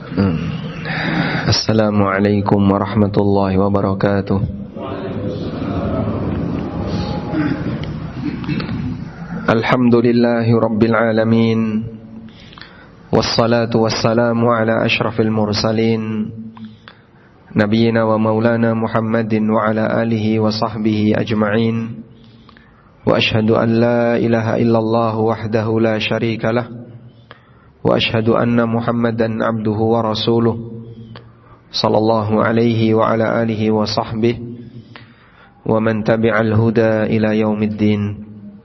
Assalamualaikum warahmatullahi wabarakatuh. Alhamdulillahi rabbil alamin. Wassalatu wassalamu ala ashrafil mursalin, Nabiyyina wa maulana Muhammadin wa ala alihi wa sahbihi ajma'in. Wa ashhadu an la ilaha illallah wahdahu la syarika lah, wa ashhadu anna Muhammadan abduhu wa rasuluh, sallallahu alaihi wa ala alihi wa sahbihi wa man tabi'al huda ila yaumiddin.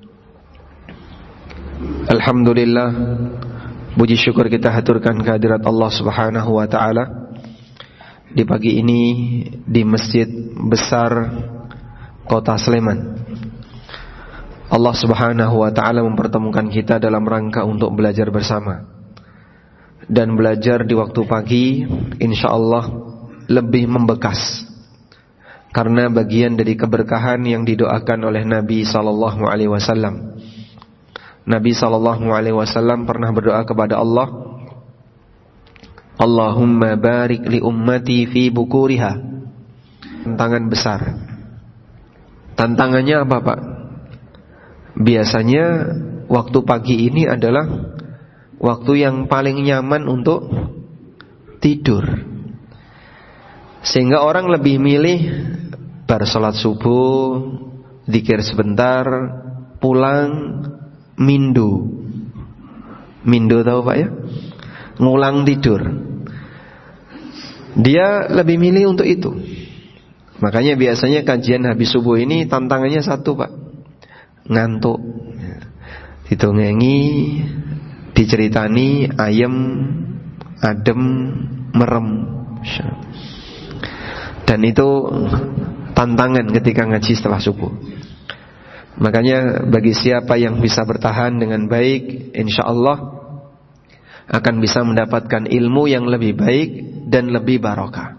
Alhamdulillah, puji syukur kita haturkan kehadirat Allah Subhanahu wa taala di pagi ini di Masjid Besar Kota Sleman. Allah Subhanahu wa taala mempertemukan kita dalam rangka untuk belajar bersama. Dan belajar di waktu pagi insyaallah lebih membekas, karena bagian dari keberkahan yang didoakan oleh Nabi sallallahu alaihi wasallam. Nabi sallallahu alaihi wasallam pernah berdoa kepada Allah, Allahumma barik li ummati fi bukuriha. Tantangan besar. Tantangannya apa, Pak? Biasanya waktu pagi ini adalah waktu yang paling nyaman untuk tidur, sehingga orang lebih milih bar salat subuh, zikir sebentar, pulang, mindu tahu Pak ya? Ngulang tidur. Dia lebih milih untuk itu. Makanya biasanya kajian habis subuh ini tantangannya satu, Pak. Ngantuk. Ditongengi, diceritani ayem, adem, merem. Dan itu tantangan ketika ngaji setelah subuh. Makanya bagi siapa yang bisa bertahan dengan baik, insyaallah akan bisa mendapatkan ilmu yang lebih baik dan lebih barokah.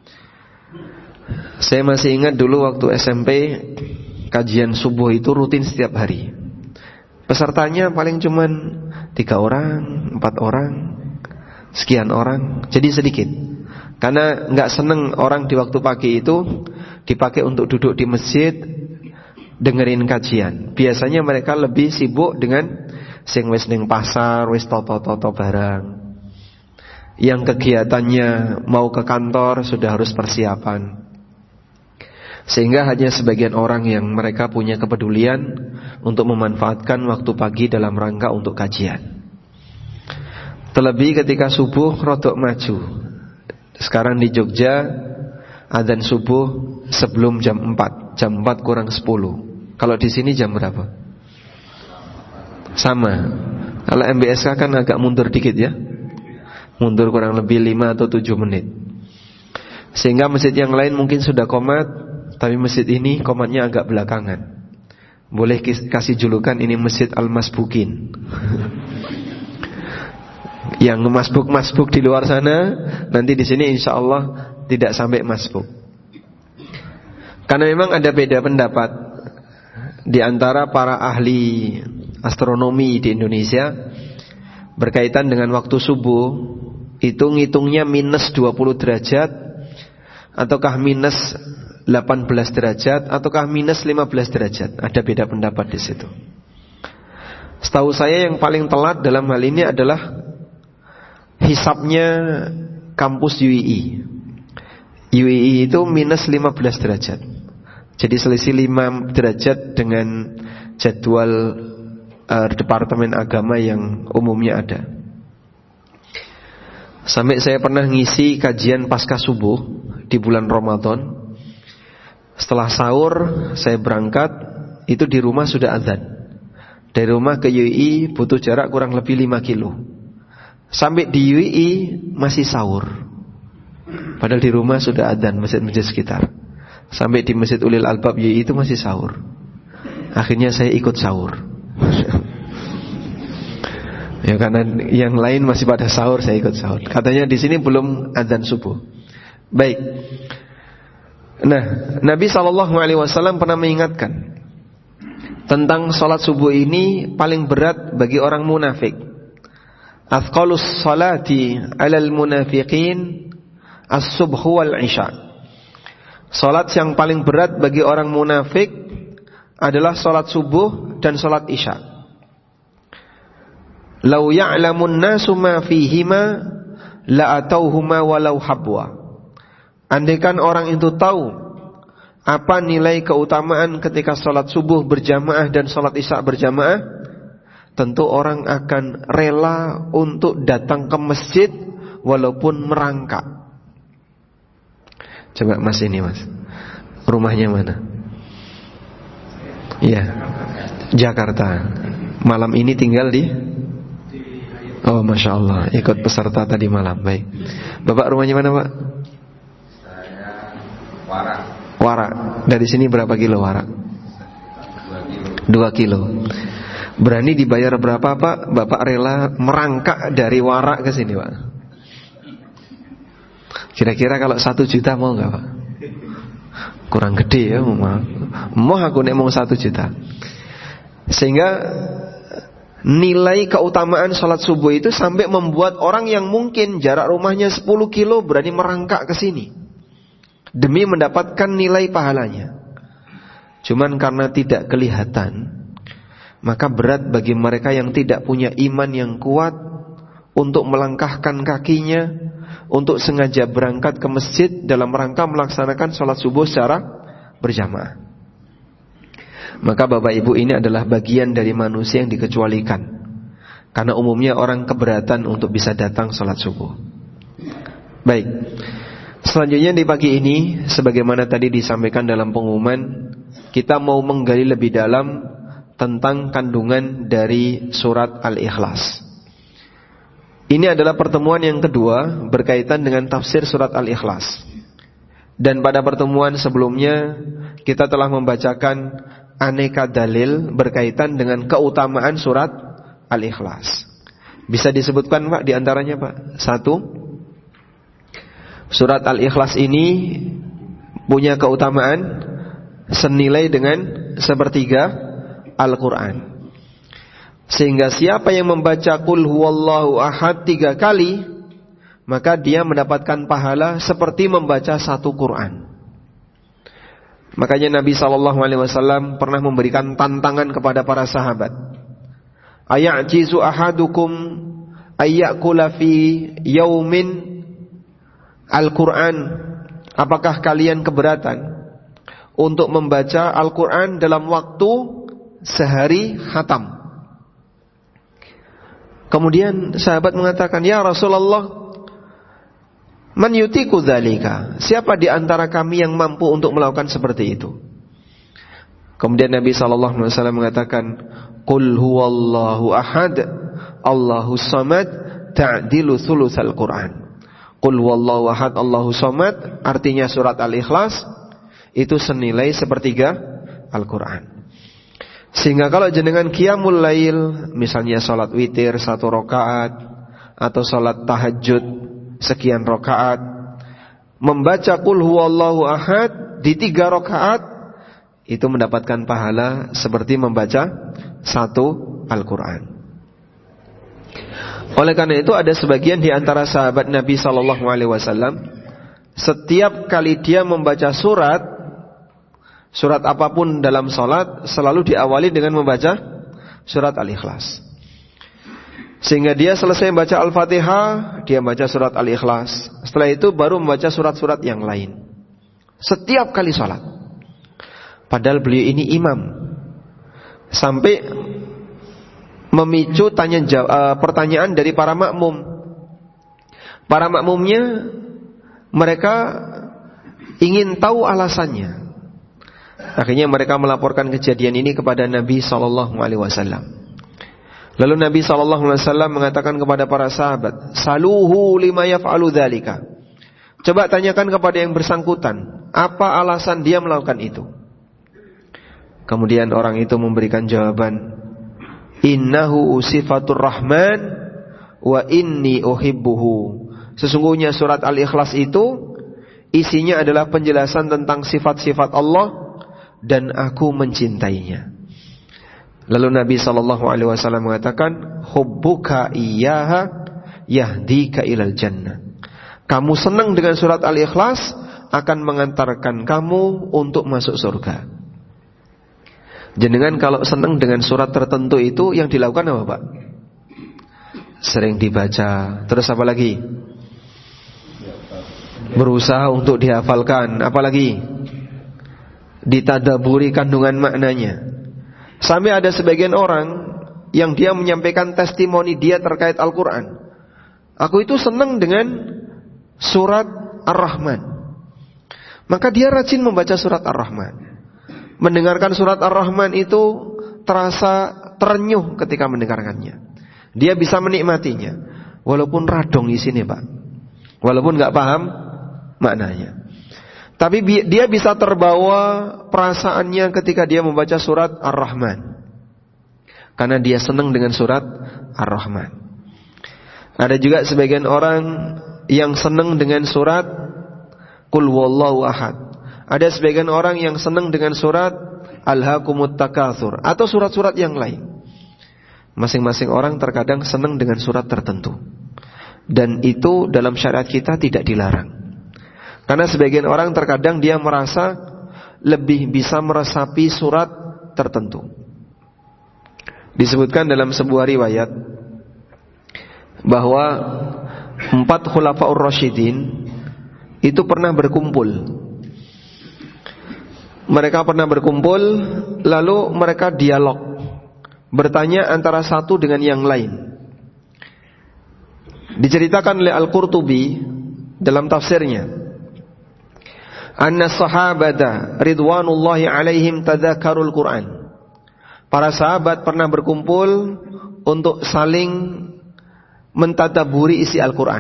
Saya masih ingat dulu waktu SMP, kajian subuh itu rutin setiap hari. Pesertanya paling cuman 3 orang, 4 orang, sekian orang, jadi sedikit. Karena gak seneng orang di waktu pagi itu dipakai untuk duduk di masjid dengerin kajian. Biasanya mereka lebih sibuk dengan sing wis ning pasar, wis toto-toto barang. Yang kegiatannya mau ke kantor sudah harus persiapan. Sehingga hanya sebagian orang yang mereka punya kepedulian untuk memanfaatkan waktu pagi dalam rangka untuk kajian. Terlebih ketika subuh rodok maju. Sekarang di Jogja adzan subuh sebelum jam 4, jam 4 kurang 10. Kalau di sini jam berapa? Sama. Kalau MBSK kan agak mundur dikit ya. Mundur kurang lebih 5 atau 7 menit. Sehingga masjid yang lain mungkin sudah qomat, tapi masjid ini qomatnya agak belakangan. Boleh kasih julukan ini Masjid Al-Masbukin. Yang masbuk-masbuk di luar sana, nanti di sini insyaallah tidak sampai masbuk. Karena memang ada beda pendapat di antara para ahli astronomi di Indonesia berkaitan dengan waktu subuh. Itu ngitungnya minus 20 derajat, ataukah minus 18 derajat, ataukah minus 15 derajat. Ada beda pendapat di situ. Setahu saya yang paling telat dalam hal ini adalah hisabnya kampus UII. UII itu minus 15 derajat. Jadi selisih 5 derajat dengan jadwal Departemen Agama yang umumnya ada. Sampai saya pernah ngisi kajian pasca subuh di bulan Ramadan. Setelah sahur saya berangkat, itu di rumah sudah azan. Dari rumah ke UII butuh jarak kurang lebih 5 kilo. Sampai di UII masih sahur, padahal di rumah sudah azan masjid-masjid sekitar. Sampai di Masjid Ulil Albab UII itu masih sahur. Akhirnya saya ikut sahur. Ya, karena yang lain masih pada sahur, saya ikut sahur. Katanya di sini belum azan subuh. Baik. Nah, Nabi SAW pernah mengingatkan tentang sholat subuh ini paling berat bagi orang munafik. Athqalus salati 'alal munafiqin as-subhu wal 'isya. Salat yang paling berat bagi orang munafik adalah salat subuh dan salat isya. Lau ya'lamun nasu ma fihima la atauhuma walau habwa. Andaikan orang itu tahu apa nilai keutamaan ketika salat subuh berjamaah dan salat isya berjamaah, tentu orang akan rela untuk datang ke masjid walaupun merangkak. Coba mas ini mas, rumahnya mana? Iya, Jakarta. Malam ini tinggal di? Oh Masya Allah, ikut peserta tadi malam. Baik. Bapak rumahnya mana Pak? Saya Warak. Warak. Dari sini berapa kilo Warak? 2 kilo. Berani dibayar berapa Pak? Bapak rela merangkak dari Warak ke sini Pak? Kira-kira kalau 1 juta mau gak Pak? Kurang gede ya, mau aku nek mau 1 juta. Sehingga nilai keutamaan salat subuh itu sampai membuat orang yang mungkin jarak rumahnya 10 kilo berani merangkak ke sini demi mendapatkan nilai pahalanya. Cuman karena tidak kelihatan, maka berat bagi mereka yang tidak punya iman yang kuat untuk melangkahkan kakinya, untuk sengaja berangkat ke masjid dalam rangka melaksanakan salat subuh secara berjamaah. Maka Bapak Ibu, ini adalah bagian dari manusia yang dikecualikan, karena umumnya orang keberatan untuk bisa datang salat subuh. Baik, selanjutnya di pagi ini, sebagaimana tadi disampaikan dalam pengumuman, kita mau menggali lebih dalam tentang kandungan dari surat Al-Ikhlas. Ini adalah pertemuan yang kedua berkaitan dengan tafsir surat Al-Ikhlas. Dan pada pertemuan sebelumnya kita telah membacakan aneka dalil berkaitan dengan keutamaan surat Al-Ikhlas. Bisa disebutkan Pak di antaranya Pak? 1, surat Al-Ikhlas ini punya keutamaan senilai dengan 1/3 Al-Quran. Sehingga siapa yang membaca Qul huwallahu ahad 3 kali, maka dia mendapatkan pahala seperti membaca 1 Quran. Makanya Nabi SAW pernah memberikan tantangan kepada para sahabat. Ayajizu ahadukum ayyakula fi yaumin Al-Quran. Apakah kalian keberatan untuk membaca Al-Quran dalam waktu sehari khatam? Kemudian sahabat mengatakan, ya Rasulullah, man yutiku dzalika? Siapa di antara kami yang mampu untuk melakukan seperti itu? Kemudian Nabi SAW mengatakan, Qul huwallahu ahad, Allahus samad, ta'dilu thulutsal Quran. Qul huwallahu ahad, Allahus samad, artinya surat Al-Ikhlas, itu senilai 1/3 Al-Quran. Sehingga kalau jenengan qiyamul lail, misalnya salat witir 1 rakaat atau salat tahajud sekian rakaat, membaca Qul huwallahu ahad di 3 rakaat, itu mendapatkan pahala seperti membaca 1 Al-Quran. Oleh karena itu ada sebagian di antara sahabat Nabi SAW, setiap kali dia membaca surat apapun dalam salat, selalu diawali dengan membaca surat Al-Ikhlas. Sehingga dia selesai membaca Al-Fatihah, dia baca surat Al-Ikhlas. Setelah itu baru membaca surat-surat yang lain. Setiap kali salat. Padahal beliau ini imam. Sampai memicu pertanyaan dari para makmum. Para makmumnya, mereka ingin tahu alasannya. Akhirnya mereka melaporkan kejadian ini kepada Nabi SAW. Lalu Nabi SAW mengatakan kepada para sahabat, Saluhu lima yaf'alu dzalika. Coba tanyakan kepada yang bersangkutan, apa alasan dia melakukan itu? Kemudian orang itu memberikan jawaban, Innahu sifatur rahman wa inni uhibbuhu. Sesungguhnya surat Al-Ikhlas itu isinya adalah penjelasan tentang sifat-sifat Allah dan aku mencintainya. Lalu Nabi SAW mengatakan, hubbuka iyyaha yahdika ilal jannah. Kamu senang dengan surat Al-Ikhlas akan mengantarkan kamu untuk masuk surga. Jenengan kalau senang dengan surat tertentu itu yang dilakukan apa, Pak? Sering dibaca. Terus apa lagi? Berusaha untuk dihafalkan. Apalagi? Ditadaburi kandungan maknanya. Sampai ada sebagian orang yang dia menyampaikan testimoni dia terkait Al-Quran. Aku itu senang dengan surat Ar-Rahman. Maka dia rajin membaca surat Ar-Rahman. Mendengarkan surat Ar-Rahman itu terasa terenyuh ketika mendengarkannya. Dia bisa menikmatinya. Walaupun radong isinya, Pak. Walaupun gak paham maknanya. Tapi dia bisa terbawa perasaannya ketika dia membaca surat Ar-Rahman. Karena dia senang dengan surat Ar-Rahman. Ada juga sebagian orang yang senang dengan surat Qul Huwallahu Ahad. Ada sebagian orang yang senang dengan surat Alhaakumut Takatsur atau surat-surat yang lain. Masing-masing orang terkadang senang dengan surat tertentu. Dan itu dalam syariat kita tidak dilarang. Karena sebagian orang terkadang dia merasa lebih bisa meresapi surat tertentu. Disebutkan dalam sebuah riwayat bahwa 4 khulafaur rasyidin itu pernah berkumpul. Mereka pernah berkumpul, lalu mereka dialog, bertanya antara satu dengan yang lain. Diceritakan oleh Al-Qurtubi dalam tafsirnya, anna sahabata ridwanullahi alaihim tadzakarul Quran. Para sahabat pernah berkumpul untuk saling mentadaburi isi Al-Quran.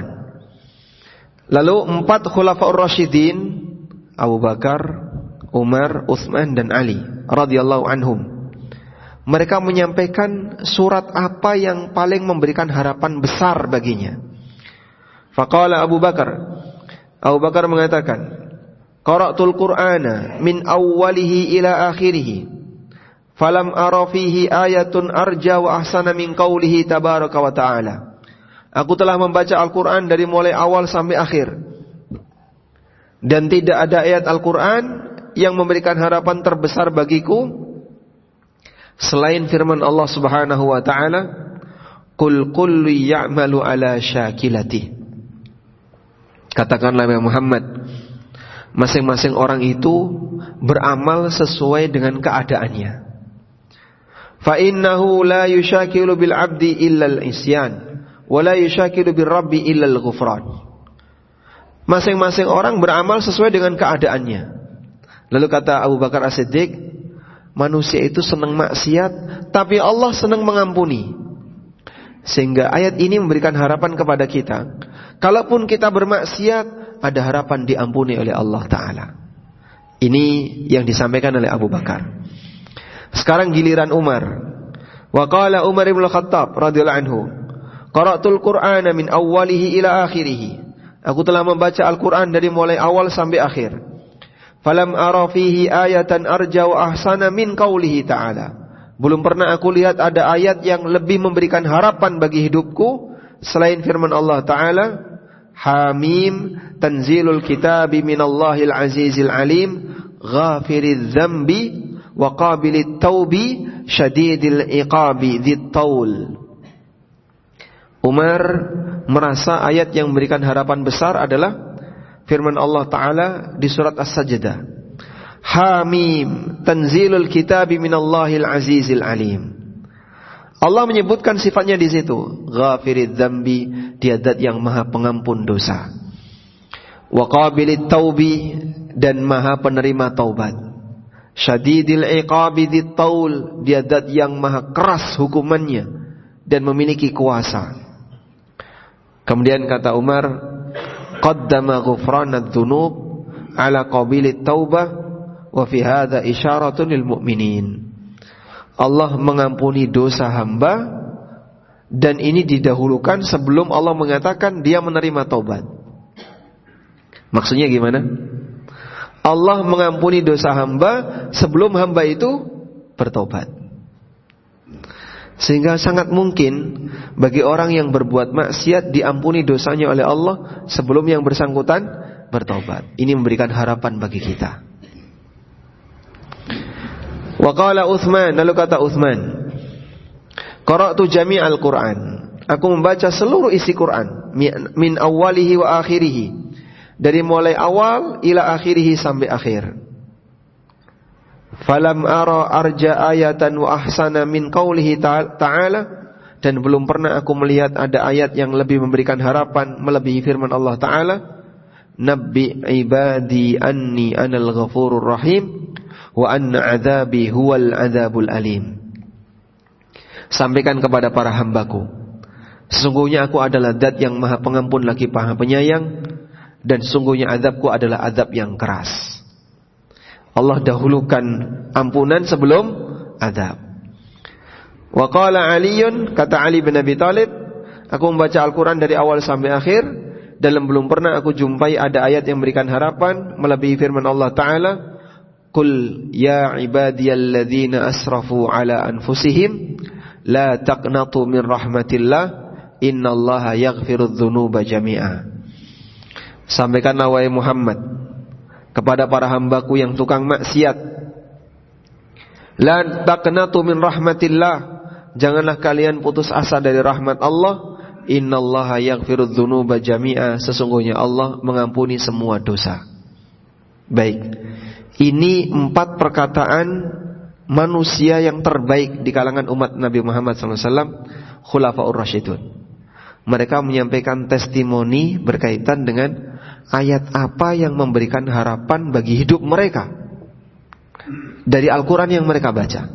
Lalu 4 khulafaur rasyidin, Abu Bakar, Umar, Utsman dan Ali radhiyallahu anhum, mereka menyampaikan surat apa yang paling memberikan harapan besar baginya. Faqala Abu Bakar mengatakan, qara'tul Qur'ana min awwalihi ila akhirih, falam ara fihi ayatun arja wa ahsana min qawlihi tabaraka wa ta'ala. Aku telah membaca Al-Quran dari mulai awal sampai akhir, dan tidak ada ayat Al-Quran yang memberikan harapan terbesar bagiku selain firman Allah Subhanahu wa ta'ala, Qul kullu ya'malu ala syakilati. Katakanlah ya Muhammad, masing-masing orang itu beramal sesuai dengan keadaannya. Fa innahu la yushakilu bil 'abdi illa al-isyan wa la yushakilu bir rabbi illa al-ghufran. Masing-masing orang beramal sesuai dengan keadaannya. Lalu kata Abu Bakar As-Siddiq, manusia itu senang maksiat, tapi Allah senang mengampuni. Sehingga ayat ini memberikan harapan kepada kita. Kalaupun kita bermaksiat, ada harapan diampuni oleh Allah Ta'ala. Ini yang disampaikan oleh Abu Bakar. Sekarang giliran Umar. Wa qala Umar ibn Khattab radhiyallahu anhu, qara'tul Qur'ana min awwalihi ila akhirih. Aku telah membaca Al-Quran dari mulai awal sampai akhir. Falam ara fihi ayatan arja wa ahsana min qawlihi ta'ala. Belum pernah aku lihat ada ayat yang lebih memberikan harapan bagi hidupku selain firman Allah Ta'ala, Hamim tanzilul kitabi minallahil azizil alim, ghafiriz zambi wa qabilit taubi, syadidil iqabi dzit taul. Umar merasa ayat yang memberikan harapan besar adalah firman Allah Ta'ala di surat As-Sajdah, Hamim tanzilul kitabi minallahil azizil alim. Allah menyebutkan sifatnya di situ, Ghafiridz dzambi, Dia zat yang maha pengampun dosa. Wa qabilit taubi, dan maha penerima taubat. Syadidil iqabi dzit taul, Dia zat yang maha keras hukumannya dan memiliki kuasa. Kemudian kata Umar, qaddama ghufranadz dzunub ala qabilit taubah wa fi hadza isyaratun lil mu'minin. Allah mengampuni dosa hamba, dan ini didahulukan sebelum Allah mengatakan Dia menerima taubat. Maksudnya gimana? Allah mengampuni dosa hamba sebelum hamba itu bertobat. Sehingga sangat mungkin bagi orang yang berbuat maksiat diampuni dosanya oleh Allah sebelum yang bersangkutan bertobat. Ini memberikan harapan bagi kita. Wa qala Utsman, lalu kata Utsman, qara'tu jami'al Qur'an, aku membaca seluruh isi Quran, min awwalihi wa akhirihi, dari mulai awal ila akhirihi sampai akhir. Falam ara arja ayatan wa ahsana min qaulihi ta'ala, dan belum pernah aku melihat ada ayat yang lebih memberikan harapan melebihi firman Allah Ta'ala, nabbi ibadi anni anal ghafurur rahim wa anna adzabi huwal adzabul alim. Sampaikan kepada para hambaku, sesungguhnya aku adalah zat yang maha pengampun lagi maha penyayang, dan sesungguhnya azabku adalah azab yang keras. Allah dahulukan ampunan sebelum azab. Wa qala Aliun, kata Ali bin Abi Thalib, aku membaca Al-Quran dari awal sampai akhir, dan belum pernah aku jumpai ada ayat yang memberikan harapan melebihi firman Allah Ta'ala, qul ya ibadiyalladzina asrafu ala anfusihim la taqnatu min rahmatillah innallaha yaghfirudz dzunuba jami'a. Sampaikanlah wahai Muhammad kepada para hambaku yang tukang maksiat, la taqnatu min rahmatillah, janganlah kalian putus asa dari rahmat Allah, innallaha yaghfirudz dzunuba jami'a, sesungguhnya Allah mengampuni semua dosa. Baik, ini 4 perkataan manusia yang terbaik di kalangan umat Nabi Muhammad SAW, Khulafaur Rasyidun. Mereka menyampaikan testimoni berkaitan dengan ayat apa yang memberikan harapan bagi hidup mereka dari Al-Quran yang mereka baca.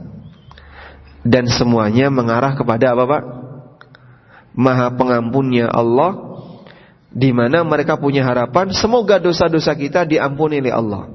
Dan semuanya mengarah kepada apa, Pak? Maha pengampunnya Allah, di mana mereka punya harapan semoga dosa-dosa kita diampuni oleh Allah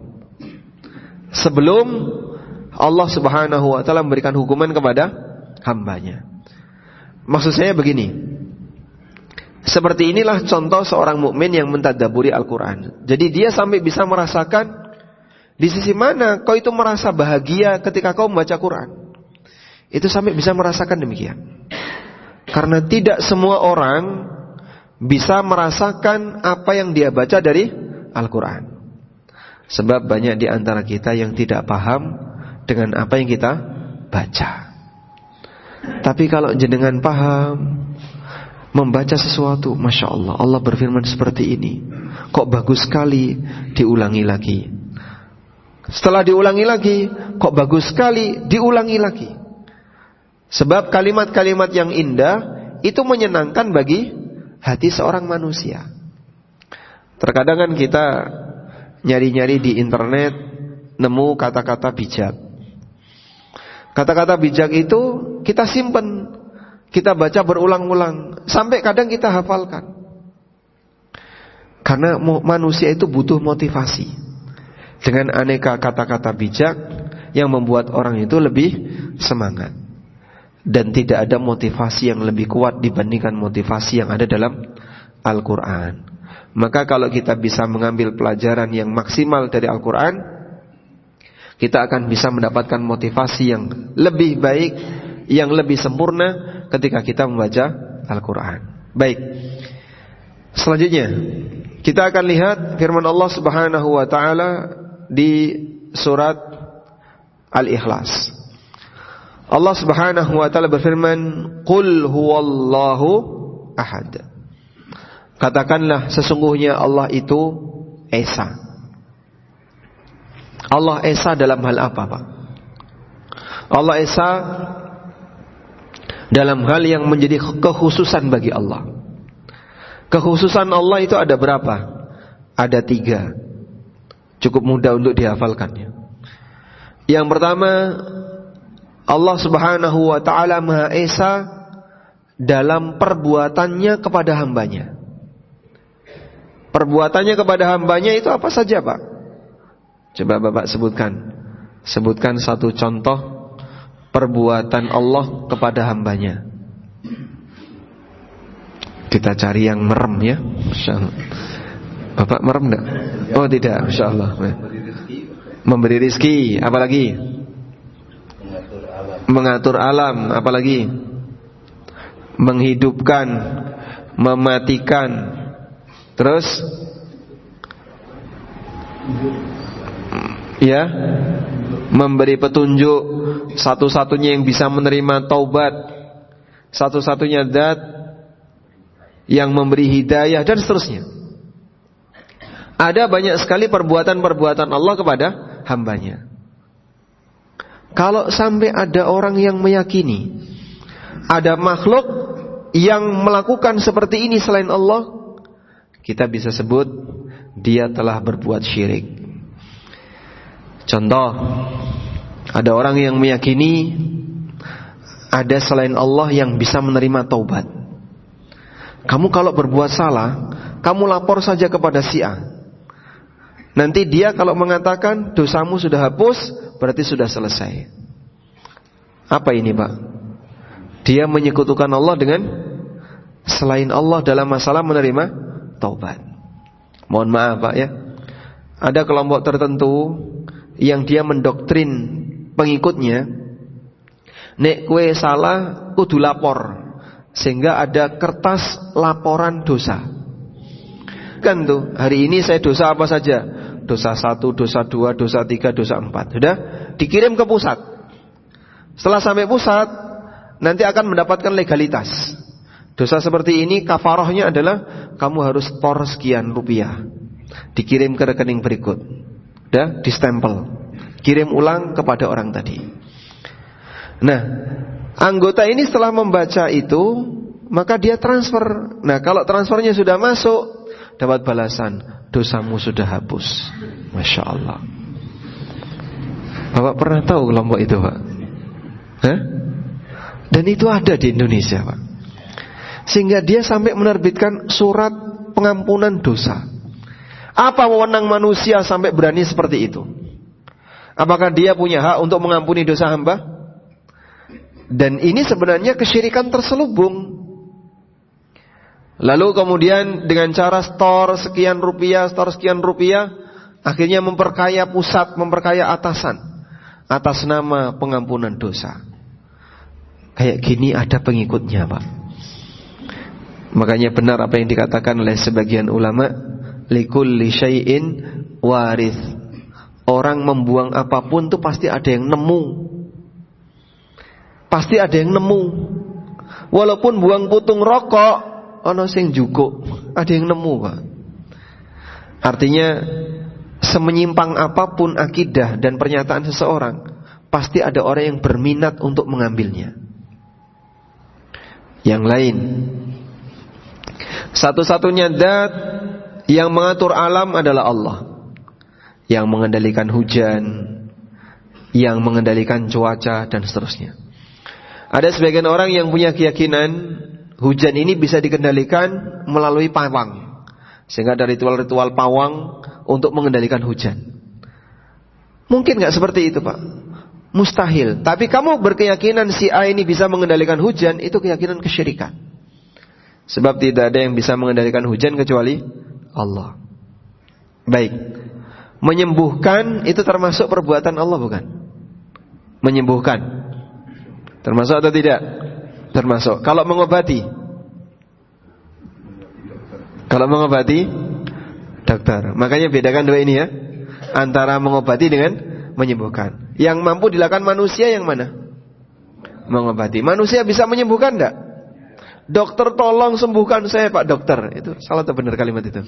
sebelum Allah Subhanahu wa ta'ala memberikan hukuman kepada hambanya. Maksud saya begini, seperti inilah contoh seorang mukmin yang mentadabburi Al-Quran. Jadi dia sampai bisa merasakan di sisi mana kau itu merasa bahagia ketika kau membaca Quran. Itu sampai bisa merasakan demikian. Karena tidak semua orang bisa merasakan apa yang dia baca dari Al-Quran. Sebab banyak di antara kita yang tidak paham dengan apa yang kita baca. Tapi kalau jenengan paham, membaca sesuatu, Masya Allah, Allah berfirman seperti ini, kok bagus sekali, diulangi lagi. Setelah diulangi lagi, kok bagus sekali, diulangi lagi. Sebab kalimat-kalimat yang indah itu menyenangkan bagi hati seorang manusia. Terkadang kan kita nyari-nyari di internet, nemu kata-kata bijak. Kata-kata bijak itu kita simpen, kita baca berulang-ulang, sampai kadang kita hafalkan. Karena manusia itu butuh motivasi dengan aneka kata-kata bijak yang membuat orang itu lebih semangat. Dan tidak ada motivasi yang lebih kuat dibandingkan motivasi yang ada dalam Al-Quran. Maka kalau kita bisa mengambil pelajaran yang maksimal dari Al-Quran, kita akan bisa mendapatkan motivasi yang lebih baik, yang lebih sempurna ketika kita membaca Al-Quran. Baik, selanjutnya kita akan lihat firman Allah Subhanahu wa ta'ala di surat Al-Ikhlas. Allah Subhanahu wa ta'ala berfirman, qul huwallahu ahad, katakanlah sesungguhnya Allah itu Esa. Allah Esa dalam hal apa, Pak? Allah Esa dalam hal yang menjadi kekhususan bagi Allah. Kekhususan Allah itu ada berapa? Ada 3. Cukup mudah untuk dihafalkannya. Yang pertama, Allah Subhanahu wa ta'ala Maha Esa dalam perbuatannya kepada hambanya. Perbuatannya kepada hambanya itu apa saja, Pak? Coba Bapak sebutkan. Sebutkan satu contoh perbuatan Allah kepada hambanya. Kita cari yang merem ya, InsyaAllah. Bapak merem enggak? Oh tidak, InsyaAllah. Memberi rizki, apalagi? Mengatur alam, apalagi? menghidupkan, mematikan, terus ya, memberi petunjuk, satu-satunya yang bisa menerima taubat, satu-satunya zat yang memberi hidayah, dan seterusnya. Ada banyak sekali perbuatan-perbuatan Allah kepada hambanya. Kalau sampai ada orang yang meyakini ada makhluk yang melakukan seperti ini selain Allah, kita bisa sebut dia telah berbuat syirik. Contoh, ada orang yang meyakini ada selain Allah yang bisa menerima taubat. Kamu kalau berbuat salah, kamu lapor saja kepada si A. Nanti dia kalau mengatakan dosamu sudah hapus, berarti sudah selesai. Apa ini, Pak? Dia menyekutukan Allah dengan selain Allah dalam masalah menerima taubat. Mohon maaf, Pak, ya. Ada kelompok tertentu yang dia mendoktrin pengikutnya, nek kue salah kudu lapor, sehingga ada kertas laporan dosa. Kan tuh, hari ini saya dosa apa saja? Dosa 1, dosa 2, dosa 3, dosa 4. Sudah dikirim ke pusat. Setelah sampai pusat, nanti akan mendapatkan legalitas. Dosa seperti ini kafarahnya adalah kamu harus tor sekian rupiah, dikirim ke rekening berikut. Sudah distempel, kirim ulang kepada orang tadi. Nah, anggota ini setelah membaca itu, maka dia transfer. Nah, kalau transfernya sudah masuk, dapat balasan, dosamu sudah hapus. Masya Allah. Bapak pernah tahu kelompok itu, Pak? Hah? Dan itu ada di Indonesia, Pak. Sehingga dia sampai menerbitkan surat pengampunan dosa. Apa wewenang manusia sampai berani seperti itu? Apakah dia punya hak untuk mengampuni dosa hamba? Dan ini sebenarnya kesyirikan terselubung. Lalu kemudian dengan cara store sekian rupiah, akhirnya memperkaya pusat, memperkaya atasan atas nama pengampunan dosa. Kayak gini ada pengikutnya, Pak. Makanya benar apa yang dikatakan oleh sebagian ulama, likulli syai'in warith. Orang membuang apapun tuh pasti ada yang nemu. Pasti ada yang nemu. Walaupun buang putung rokok, ono sing jukuk, ada yang nemu, Pak. Artinya semenyimpang apapun akidah dan pernyataan seseorang, pasti ada orang yang berminat untuk mengambilnya. Yang lain, satu-satunya zat yang mengatur alam adalah Allah, yang mengendalikan hujan, yang mengendalikan cuaca, dan seterusnya. Ada sebagian orang yang punya keyakinan hujan ini bisa dikendalikan melalui pawang, sehingga ada ritual-ritual pawang untuk mengendalikan hujan. Mungkin gak seperti itu, Pak? Mustahil. Tapi kamu berkeyakinan si A ini bisa mengendalikan hujan, itu keyakinan kesyirikan. Sebab tidak ada yang bisa mengendalikan hujan kecuali Allah. Baik. Menyembuhkan itu termasuk perbuatan Allah, bukan? Menyembuhkan termasuk atau tidak? Termasuk. Kalau mengobati? Kalau mengobati, dokter. Makanya bedakan dua ini ya, antara mengobati dengan menyembuhkan. Yang mampu dilakukan manusia yang mana? Mengobati. Manusia bisa menyembuhkan enggak? Dokter tolong sembuhkan saya, Pak Dokter. Itu salah atau benar kalimat itu?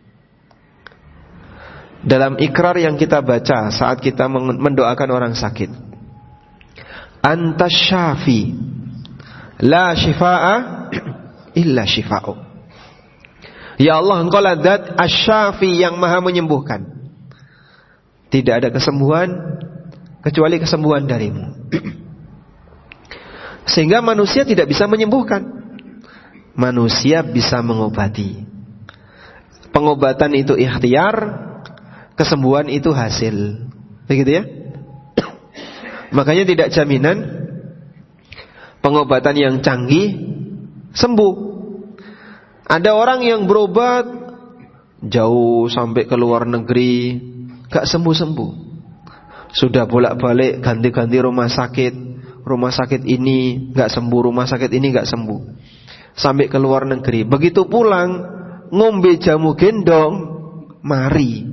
Dalam ikrar yang kita baca saat kita mendoakan orang sakit, Anta syafi, la shifa'a illa shifa'u. Ya Allah, Engkau lah zat asy-syafi yang maha menyembuhkan. Tidak ada kesembuhan kecuali kesembuhan darimu. Sehingga manusia tidak bisa menyembuhkan. Manusia bisa mengobati. Pengobatan itu ikhtiar, kesembuhan itu hasil. Begitu ya? Makanya tidak jaminan pengobatan yang canggih sembuh. Ada orang yang berobat jauh sampai ke luar negeri, gak sembuh-sembuh. Sudah bolak-balik ganti-ganti rumah sakit, rumah sakit ini nggak sembuh, rumah sakit ini nggak sembuh, sampai ke luar negeri. Begitu pulang ngombe jamu gendong, mari.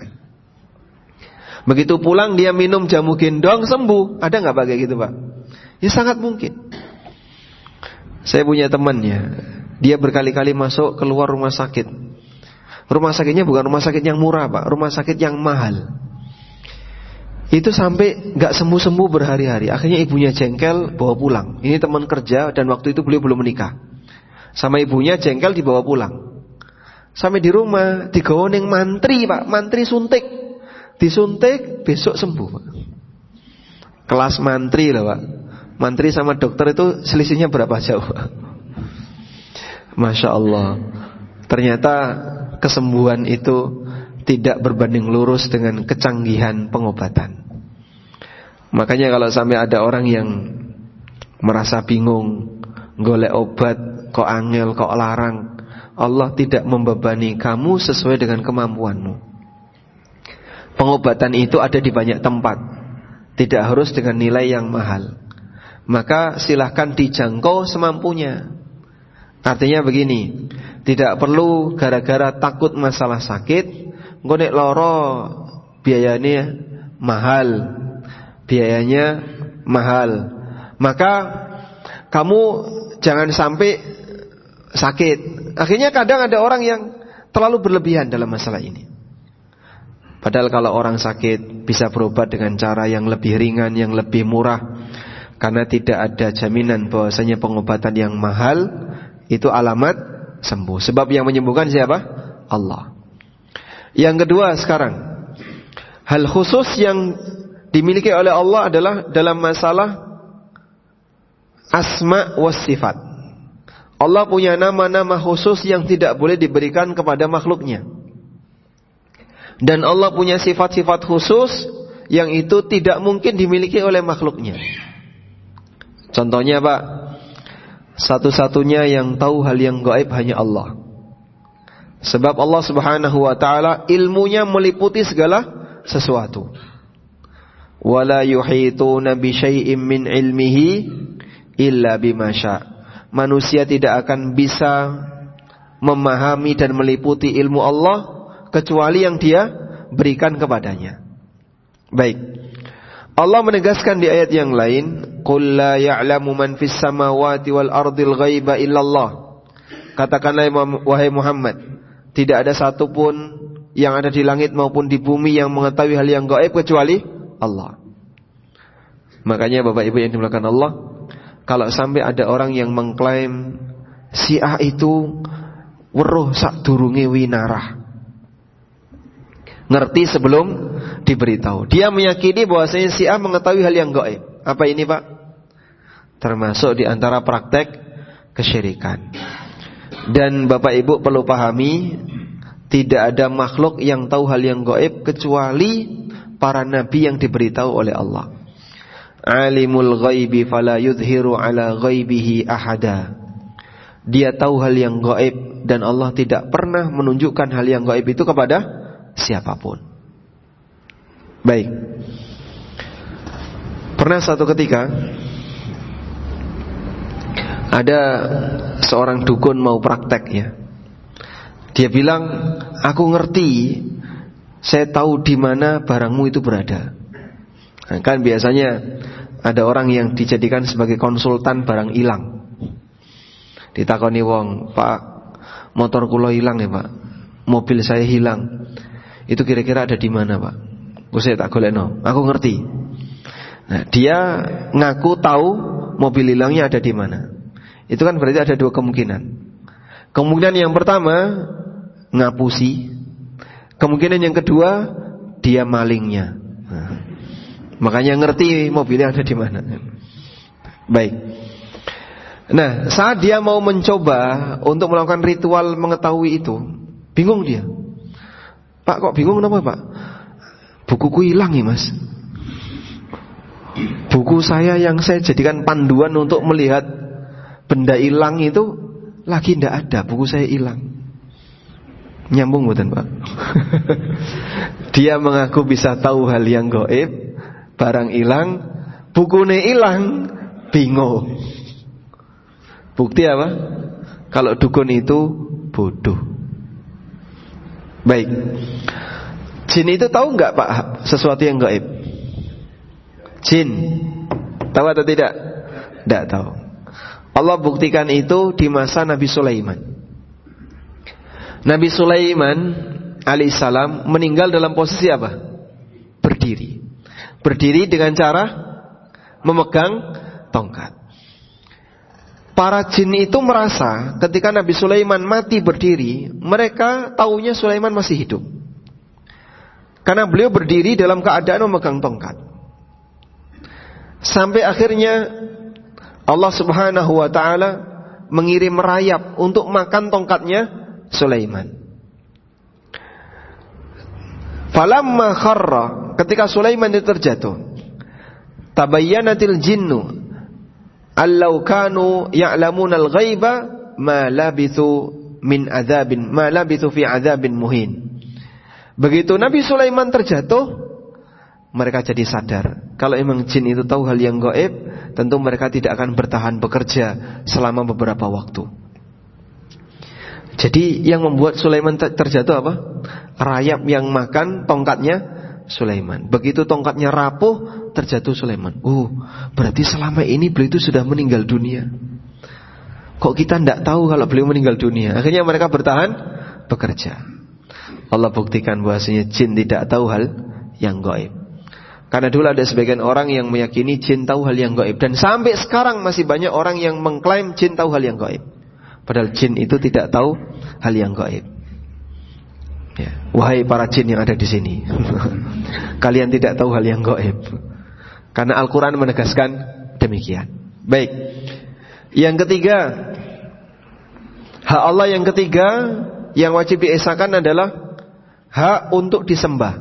Begitu pulang dia minum jamu gendong, sembuh. Ada nggak Pak kayak gitu Pak? Ya sangat mungkin. Saya punya temannya, dia berkali-kali masuk keluar rumah sakit. Rumah sakitnya bukan rumah sakit yang murah Pak, rumah sakit yang mahal. Itu sampai gak sembuh-sembuh berhari-hari. Akhirnya ibunya jengkel, bawa pulang. Ini teman kerja dan waktu itu beliau belum menikah. Sama ibunya jengkel, dibawa pulang. Sampai di rumah digawoning mantri Pak, mantri suntik. Disuntik, besok sembuh Pak. Kelas mantri lah Pak. Mantri sama dokter itu selisihnya berapa jauh Pak? Masya Allah. Ternyata kesembuhan itu tidak berbanding lurus dengan kecanggihan pengobatan. Makanya kalau sampai ada orang yang merasa bingung, golek obat kok angel, kok larang, Allah tidak membebani kamu sesuai dengan kemampuanmu. Pengobatan itu ada di banyak tempat, tidak harus dengan nilai yang mahal. Maka silahkan dijangkau semampunya. Artinya begini, tidak perlu gara-gara takut masalah sakit, nek loro biayanya mahal. Maka kamu jangan sampai sakit. Akhirnya kadang ada orang yang terlalu berlebihan dalam masalah ini. Padahal kalau orang sakit bisa berobat dengan cara yang lebih ringan, yang lebih murah. Karena tidak ada jaminan bahwasanya pengobatan yang mahal itu alamat sembuh. Sebab yang menyembuhkan siapa? Allah. Yang kedua sekarang, hal khusus yang dimiliki oleh Allah adalah dalam masalah asma was sifat. Allah punya nama-nama khusus yang tidak boleh diberikan kepada makhluknya. Dan Allah punya sifat-sifat khusus yang itu tidak mungkin dimiliki oleh makhluknya. Contohnya Pak, satu-satunya yang tahu hal yang gaib hanya Allah. Sebab Allah Subhanahu wa ta'ala ilmunya meliputi segala sesuatu. Wala yuhituna bi syai'im min ilmihi illa bima syaa. Manusia tidak akan bisa memahami dan meliputi ilmu Allah kecuali yang Dia berikan kepadanya. Baik. Allah menegaskan di ayat yang lain, "Qul la ya'lamu man fis samawati wal ardil ghaiba illallah." Katakanlah wahai Muhammad, tidak ada satupun yang ada di langit maupun di bumi yang mengetahui hal yang gaib kecuali Allah. Makanya Bapak Ibu yang dimuliakan Allah, kalau sampai ada orang yang mengklaim si A itu weruh sadurunge winarah, ngerti sebelum diberitahu, dia meyakini bahwasanya si A mengetahui hal yang gaib. Apa ini Pak? Termasuk di antara praktek kesyirikan. Dan Bapak Ibu perlu pahami, tidak ada makhluk yang tahu hal yang gaib kecuali para nabi yang diberitahu oleh Allah. Alimul ghaibi fala yudhiru ala ghaibihi ahada. Dia tahu hal yang gaib dan Allah tidak pernah menunjukkan hal yang gaib itu kepada siapapun. Baik. Pernah suatu ketika ada seorang dukun mau praktek ya. Dia bilang, aku ngerti, saya tahu di mana barangmu itu berada. Nah, kan biasanya ada orang yang dijadikan sebagai konsultan barang hilang. Ditakoni wong, Pak, motor kula hilang ya Pak, mobil saya hilang. Itu kira-kira ada di mana Pak? Saya tak golekno. Aku ngerti. Nah, dia ngaku tahu mobil hilangnya ada di mana. Itu kan berarti ada dua kemungkinan. Kemungkinan yang pertama, ngapusi. Kemungkinan yang kedua, dia malingnya. Nah, makanya ngerti mobilnya ada di mana. Baik. Nah, saat dia mau mencoba untuk melakukan ritual mengetahui itu, bingung dia. Pak, kok bingung kenapa Pak? Bukuku hilang nih Mas. Buku saya yang saya jadikan panduan untuk melihat benda hilang itu lagi tidak ada, buku saya hilang. Nyambung bukan Pak? Dia mengaku bisa tahu hal yang gaib, barang hilang, bukunya hilang, bingung. Bukti apa? Kalau dukun itu bodoh. Baik. Jin itu tahu enggak Pak sesuatu yang gaib? Jin tahu atau tidak? Tidak tahu. Allah buktikan itu di masa Nabi Sulaiman. Nabi Sulaiman alaihissalam meninggal dalam posisi apa? Berdiri. Berdiri dengan cara memegang tongkat. Para jin itu merasa ketika Nabi Sulaiman mati berdiri, mereka taunya Sulaiman masih hidup. Karena beliau berdiri dalam keadaan memegang tongkat. Sampai akhirnya Allah subhanahu wa ta'ala mengirim rayap untuk makan tongkatnya Sulaiman. Falamma kharra, ketika Sulaiman itu terjatuh, tabayyanatil jinnu allau kanu ya'lamunal ghaiba ma labithu fi adzabin muhin. Begitu Nabi Sulaiman terjatuh, mereka jadi sadar kalau emang jin itu tahu hal yang gaib, tentu mereka tidak akan bertahan bekerja selama beberapa waktu. Jadi yang membuat Sulaiman terjatuh apa? Rayap yang makan tongkatnya Sulaiman. Begitu tongkatnya rapuh, terjatuh Sulaiman. Berarti selama ini beliau itu sudah meninggal dunia. Kok kita tidak tahu kalau beliau meninggal dunia? Akhirnya mereka bertahan bekerja. Allah buktikan bahwasanya jin tidak tahu hal yang gaib. Karena dulu ada sebagian orang yang meyakini jin tahu hal yang gaib, dan sampai sekarang masih banyak orang yang mengklaim jin tahu hal yang gaib. Padahal jin itu tidak tahu hal yang gaib. Ya. Wahai para jin yang ada di sini, kalian tidak tahu hal yang gaib. Karena Al-Quran menegaskan demikian. Baik. Yang ketiga, hak Allah yang ketiga yang wajib diesakan adalah hak untuk disembah.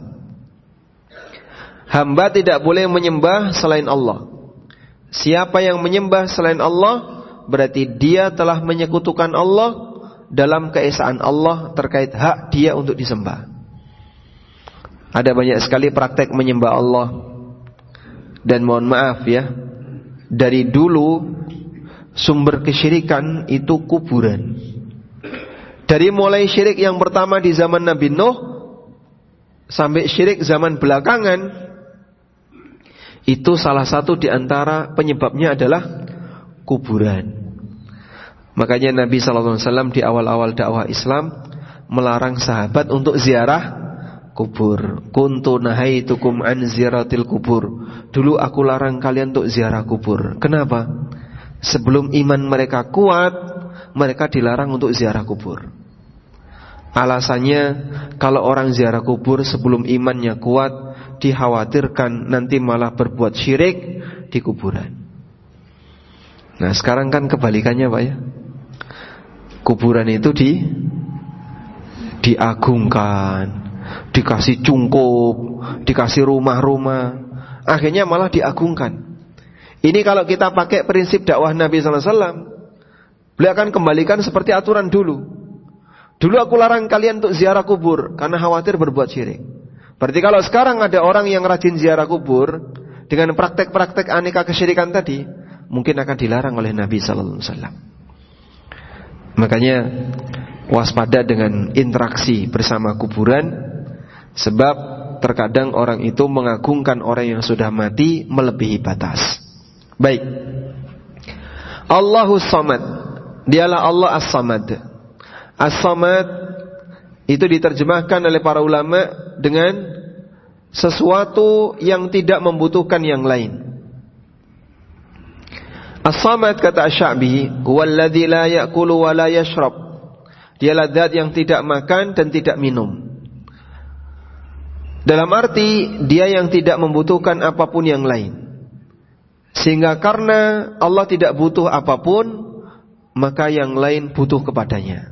Hamba tidak boleh menyembah selain Allah. Siapa yang menyembah selain Allah, berarti dia telah menyekutukan Allah dalam keesaan Allah terkait hak dia untuk disembah. Ada banyak sekali praktek menyembah Allah. Dan mohon maaf ya, dari dulu sumber kesyirikan itu kuburan. Dari mulai syirik yang pertama di zaman Nabi Nuh sampai syirik zaman belakangan, itu salah satu di antara penyebabnya adalah kuburan. Makanya Nabi SAW di awal-awal dakwah Islam melarang sahabat untuk ziarah kubur. Kuntu nahaitukum an ziyaratil kubur. Dulu aku larang kalian untuk ziarah kubur. Kenapa? Sebelum iman mereka kuat, mereka dilarang untuk ziarah kubur. Alasannya, kalau orang ziarah kubur sebelum imannya kuat, dikhawatirkan nanti malah berbuat syirik di kuburan. Nah sekarang kan kebalikannya Pak ya. Kuburan itu diagungkan, dikasih cungkup, dikasih rumah-rumah, akhirnya malah diagungkan. Ini kalau kita pakai prinsip dakwah Nabi SAW, beliau akan kembalikan seperti aturan dulu. Dulu aku larang kalian untuk ziarah kubur karena khawatir berbuat syirik. Berarti kalau sekarang ada orang yang rajin ziarah kubur dengan praktek-praktek aneka kesyirikan tadi, mungkin akan dilarang oleh Nabi sallallahu alaihi wasallam. Makanya waspada dengan interaksi bersama kuburan, sebab terkadang orang itu mengagungkan orang yang sudah mati melebihi batas. Baik. Allahus Samad, dialah Allah As-Samad. As-Samad itu diterjemahkan oleh para ulama dengan sesuatu yang tidak membutuhkan yang lain. As-Samad kata Asy-Sya'bi, huwallazi la ya'kulu wa la yashrab. Dialah zat yang tidak makan dan tidak minum. Dalam arti dia yang tidak membutuhkan apapun yang lain. Sehingga karena Allah tidak butuh apapun, maka yang lain butuh kepadanya.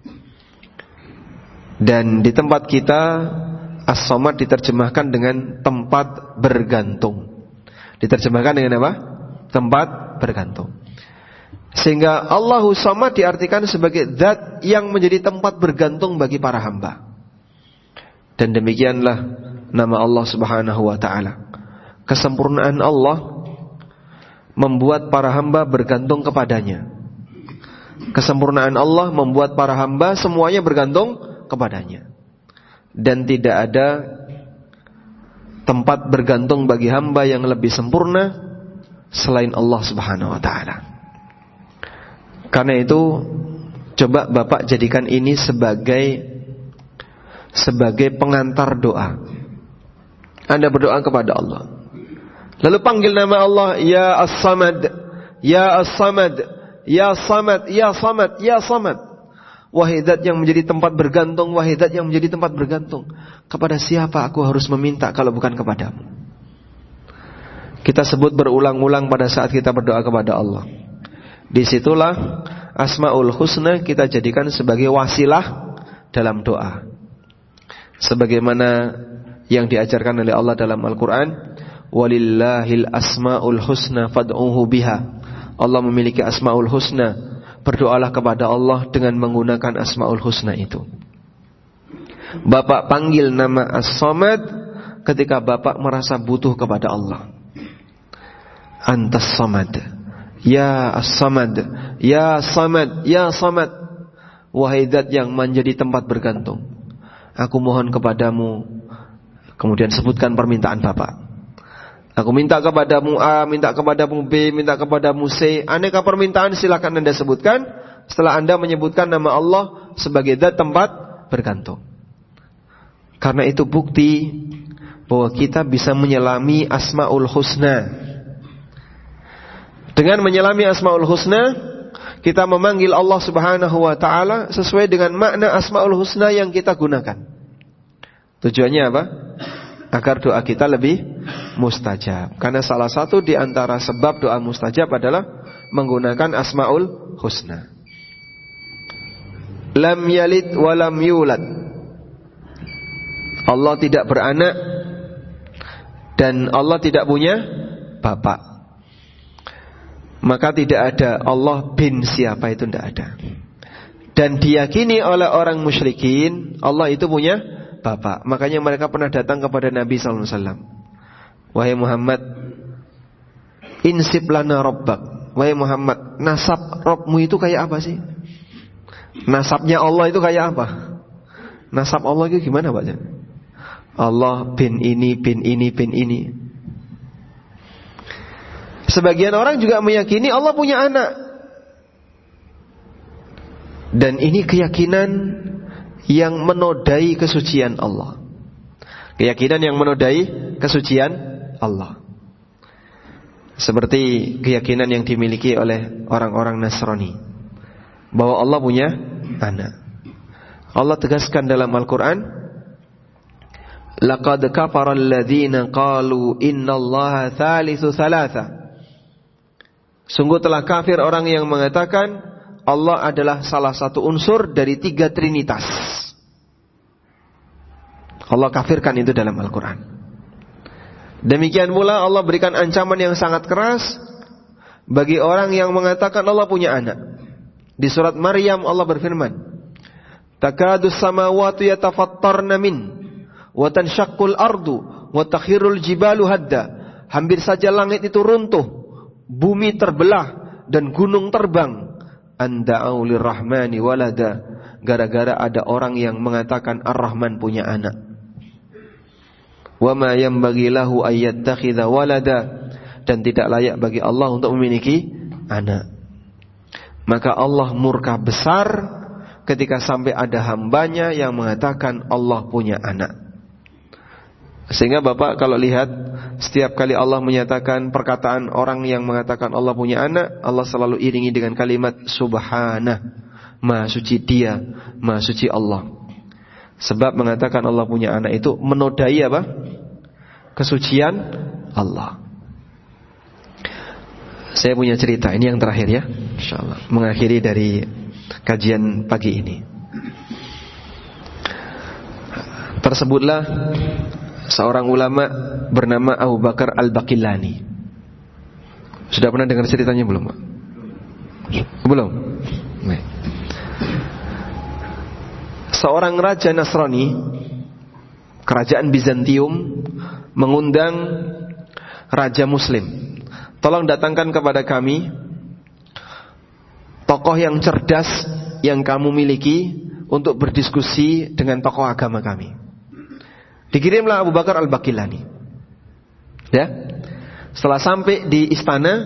Dan di tempat kita As-Samad diterjemahkan dengan tempat bergantung. Diterjemahkan dengan apa? Tempat bergantung. Sehingga Allahus Samad diartikan sebagai zat yang menjadi tempat bergantung bagi para hamba. Dan demikianlah nama Allah Subhanahu wa ta'ala. Kesempurnaan Allah membuat para hamba bergantung kepadanya. Kesempurnaan Allah membuat para hamba semuanya bergantung kepadanya. Dan tidak ada tempat bergantung bagi hamba yang lebih sempurna selain Allah Subhanahu wa ta'ala. Karena itu, coba Bapak jadikan ini sebagai pengantar doa. Anda berdoa kepada Allah, lalu panggil nama Allah, Ya As-Samad, Ya As-Samad, Ya Samad, Ya Samad, Ya Samad. Wahai Zat yang menjadi tempat bergantung, wahai Zat yang menjadi tempat bergantung. Kepada siapa aku harus meminta kalau bukan kepadamu? Kita sebut berulang-ulang pada saat kita berdoa kepada Allah. Disitulah Asmaul Husna kita jadikan sebagai wasilah dalam doa. Sebagaimana yang diajarkan oleh Allah dalam Al-Quran, walillahil asmaul husna fad'uhu biha. Allah memiliki asmaul husna, berdoalah kepada Allah dengan menggunakan asmaul husna itu. Bapak panggil nama As-Samad ketika Bapak merasa butuh kepada Allah. Antas Samad, Ya As-Samad, Ya Samad, Ya Samad. Wahai Zat yang menjadi tempat bergantung, aku mohon kepadamu. Kemudian sebutkan permintaan Bapak. Aku minta kepadamu A, minta kepadamu B, minta kepadamu C. Aneka permintaan silakan Anda sebutkan setelah Anda menyebutkan nama Allah sebagai Zat tempat bergantung. Karena itu bukti bahwa kita bisa menyelami Asmaul Husna. Dengan menyelami Asmaul Husna, kita memanggil Allah Subhanahu wa ta'ala sesuai dengan makna Asmaul Husna yang kita gunakan. Tujuannya apa? Agar doa kita lebih mustajab. Karena salah satu di antara sebab doa mustajab adalah menggunakan Asmaul Husna. Lam yalid wa lam yulad. Allah tidak beranak dan Allah tidak punya bapak. Maka tidak ada Allah bin siapa, itu tidak ada. Dan diyakini oleh orang musyrikin Allah itu punya bapak. Makanya mereka pernah datang kepada Nabi sallallahu alaihi wasallam. Wahai Muhammad, insib lana rabbak. Wahai Muhammad, nasab Rabbmu itu kayak apa sih? Nasabnya Allah itu kayak apa? Nasab Allah itu gimana Pak? Allah bin ini, bin ini, bin ini. Sebagian orang juga meyakini Allah punya anak. Dan ini keyakinan yang menodai kesucian Allah. Keyakinan yang menodai kesucian Allah. Seperti keyakinan yang dimiliki oleh orang-orang Nasrani, bahwa Allah punya anak. Allah tegaskan dalam Al-Quran, laqad kafara alladhina qalu innallaha thalithu thalatha. Sungguh telah kafir orang yang mengatakan Allah adalah salah satu unsur dari 3 trinitas. Allah kafirkan itu dalam Al-Quran. Demikian pula Allah berikan ancaman yang sangat keras bagi orang yang mengatakan Allah punya anak. Di surat Maryam Allah berfirman, takadus samawati yatafattarna min wa tanshaqqul ardu wa takhirul jibalu hadda. Hampir saja langit itu runtuh, bumi terbelah dan gunung terbang. Anda'u lirrahmani walada, gara-gara ada orang yang mengatakan Ar-Rahman punya anak. Wa ma yanbaghi lahu ayyattakhidha walada, dan tidak layak bagi Allah untuk memiliki anak. Maka Allah murka besar ketika sampai ada hambanya yang mengatakan Allah punya anak. Sehingga Bapak kalau lihat setiap kali Allah menyatakan perkataan orang yang mengatakan Allah punya anak, Allah selalu iringi dengan kalimat Subhanah, Maha suci Dia, Maha suci Allah. Sebab mengatakan Allah punya anak itu menodai apa? Kesucian Allah. Saya punya cerita, ini yang terakhir ya, insyaallah, mengakhiri dari kajian pagi ini. Tersebutlah seorang ulama bernama Abu Bakar Al-Baqillani. Sudah pernah dengar ceritanya belum, Pak? Belum? Baik. Seorang raja Nasrani, kerajaan Bizantium, mengundang raja Muslim, tolong datangkan kepada kami tokoh yang cerdas yang kamu miliki untuk berdiskusi dengan tokoh agama kami. Dikirimlah Abu Bakar Al-Baqillani. Ya. Setelah sampai di istana,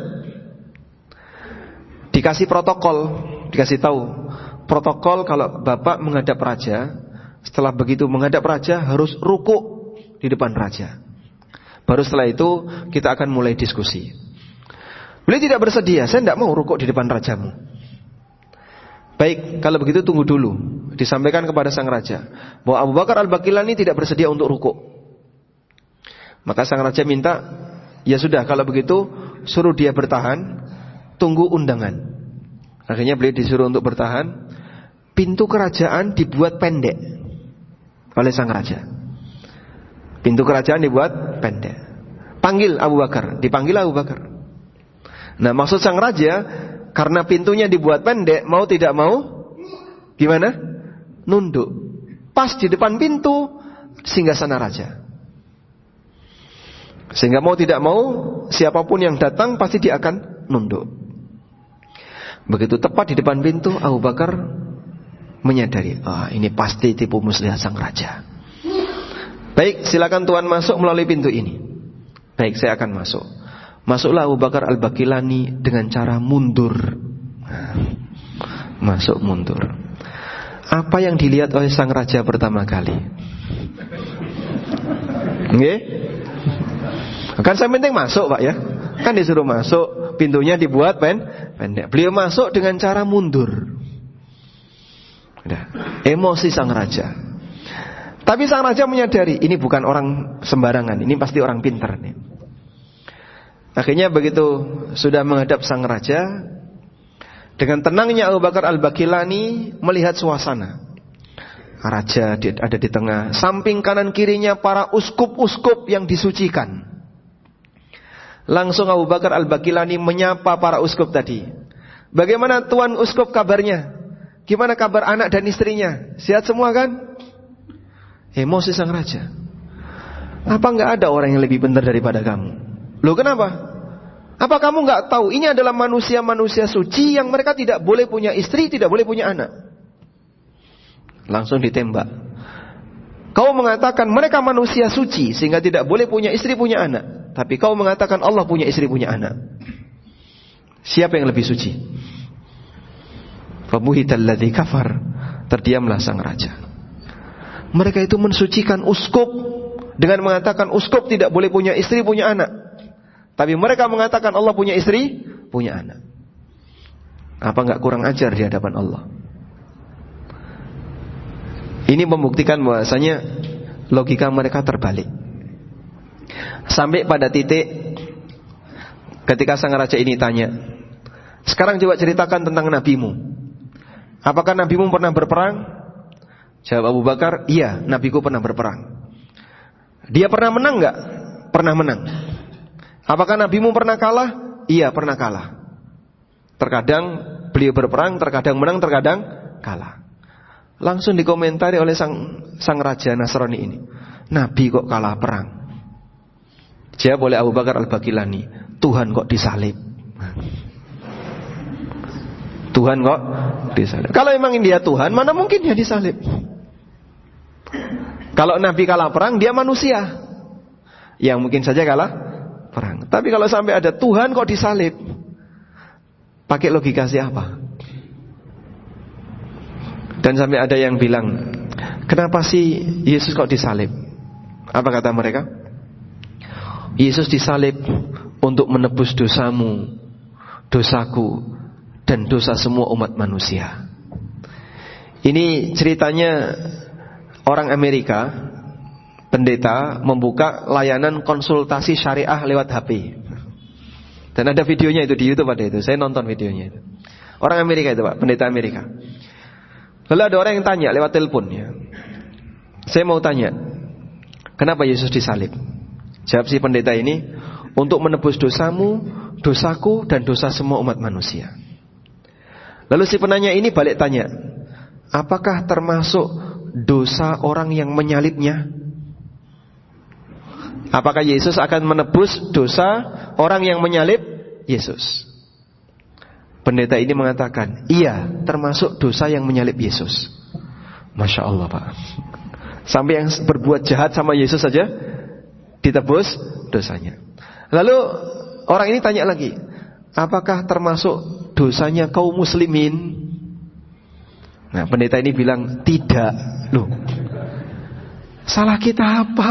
dikasih protokol, dikasih tahu protokol kalau bapak menghadap raja. Setelah begitu menghadap raja harus rukuk di depan raja. Baru setelah itu kita akan mulai diskusi. Beliau tidak bersedia, saya tidak mau rukuk di depan rajamu. Baik, kalau begitu tunggu dulu. Disampaikan kepada sang raja bahwa Abu Bakar Al-Baqillani tidak bersedia untuk rukuk. Maka sang raja minta, ya sudah kalau begitu suruh dia bertahan, tunggu undangan. Akhirnya beliau disuruh untuk bertahan. Pintu kerajaan dibuat pendek oleh sang raja. Pintu kerajaan dibuat pendek. Panggil Abu Bakar, dipanggil Abu Bakar. Nah, maksud sang raja, karena pintunya dibuat pendek, mau tidak mau gimana? Nunduk. Pas di depan pintu singgasana raja. Sehingga mau tidak mau, siapapun yang datang pasti dia akan nunduk. Begitu tepat di depan pintu, Abu Bakar menyadari, ini pasti tipu muslihat sang raja. Baik, silakan tuan masuk melalui pintu ini. Baik, saya akan masuk. Masuklah Abu Bakar Al-Baqillani dengan cara mundur. Masuk mundur. Apa yang dilihat oleh sang raja pertama kali? Nggih? Kan saya penting masuk, Pak ya. Kan disuruh masuk, pintunya dibuat pendek. Beliau masuk dengan cara mundur. Emosi sang raja. Tapi sang raja menyadari ini bukan orang sembarangan, ini pasti orang pintar nih. Akhirnya begitu sudah menghadap sang raja, dengan tenangnya Abu Bakar Al-Baqillani melihat suasana. Raja ada di tengah, samping kanan kirinya para uskup-uskup yang disucikan. Langsung Abu Bakar Al-Baqillani menyapa para uskup tadi. Bagaimana tuan uskup kabarnya? Gimana kabar anak dan istrinya? Sehat semua kan? Emosi sang raja. Apa enggak ada orang yang lebih pintar daripada kamu? Loh kenapa? Apa kamu enggak tahu ini adalah manusia-manusia suci yang mereka tidak boleh punya istri, tidak boleh punya anak? Langsung ditembak. Kau mengatakan mereka manusia suci sehingga tidak boleh punya istri, punya anak. Tapi kau mengatakan Allah punya istri, punya anak. Siapa yang lebih suci? Fabuhitalladzi kafar. Terdiamlah sang raja. Mereka itu mensucikan uskup dengan mengatakan uskup tidak boleh punya istri, punya anak. Tapi mereka mengatakan Allah punya istri, punya anak. Apa enggak kurang ajar di hadapan Allah? Ini membuktikan bahwasanya logika mereka terbalik. Sampai pada titik ketika sang raja ini tanya, sekarang coba ceritakan tentang nabimu. Apakah nabimu pernah berperang? Jawab Abu Bakar, iya, nabiku pernah berperang. Dia pernah menang enggak? Pernah menang. Apakah nabimu pernah kalah? Iya, pernah kalah. Terkadang beliau berperang, terkadang menang, terkadang kalah. Langsung dikomentari oleh sang raja Nasrani ini. Nabi kok kalah perang? Jawab oleh Abu Bakar Al-Baqillani, Tuhan kok disalib. Tuhan kok disalib. Kalau memang dia Tuhan, mana mungkin dia disalib? Kalau Nabi kalah perang, dia manusia yang mungkin saja kalah perang. Tapi kalau sampai ada Tuhan kok disalib, pakai logika siapa? Dan sampai ada yang bilang, kenapa sih Yesus kok disalib? Apa kata mereka? Yesus disalib untuk menebus dosamu, dosaku, dan dosa semua umat manusia. Ini ceritanya orang Amerika, pendeta membuka layanan konsultasi syariah lewat HP. Dan ada videonya itu di YouTube ada itu. Saya nonton videonya itu. Orang Amerika itu, Pak, pendeta Amerika. Lalu ada orang yang tanya lewat telepon ya. Saya mau tanya, kenapa Yesus disalib? Jawab si pendeta ini, untuk menebus dosamu, dosaku, dan dosa semua umat manusia. Lalu si penanya ini balik tanya, apakah termasuk dosa orang yang menyalibnya? Apakah Yesus akan menebus dosa orang yang Yesus. Pendeta ini mengatakan, iya, termasuk dosa yang menyalib Yesus. Masya Allah, Pak. Sampai yang berbuat jahat sama Yesus saja ditebus dosanya. Lalu orang ini tanya lagi, apakah termasuk dosanya kaum muslimin? Nah, pendeta ini bilang, tidak. Loh, salah kita apa?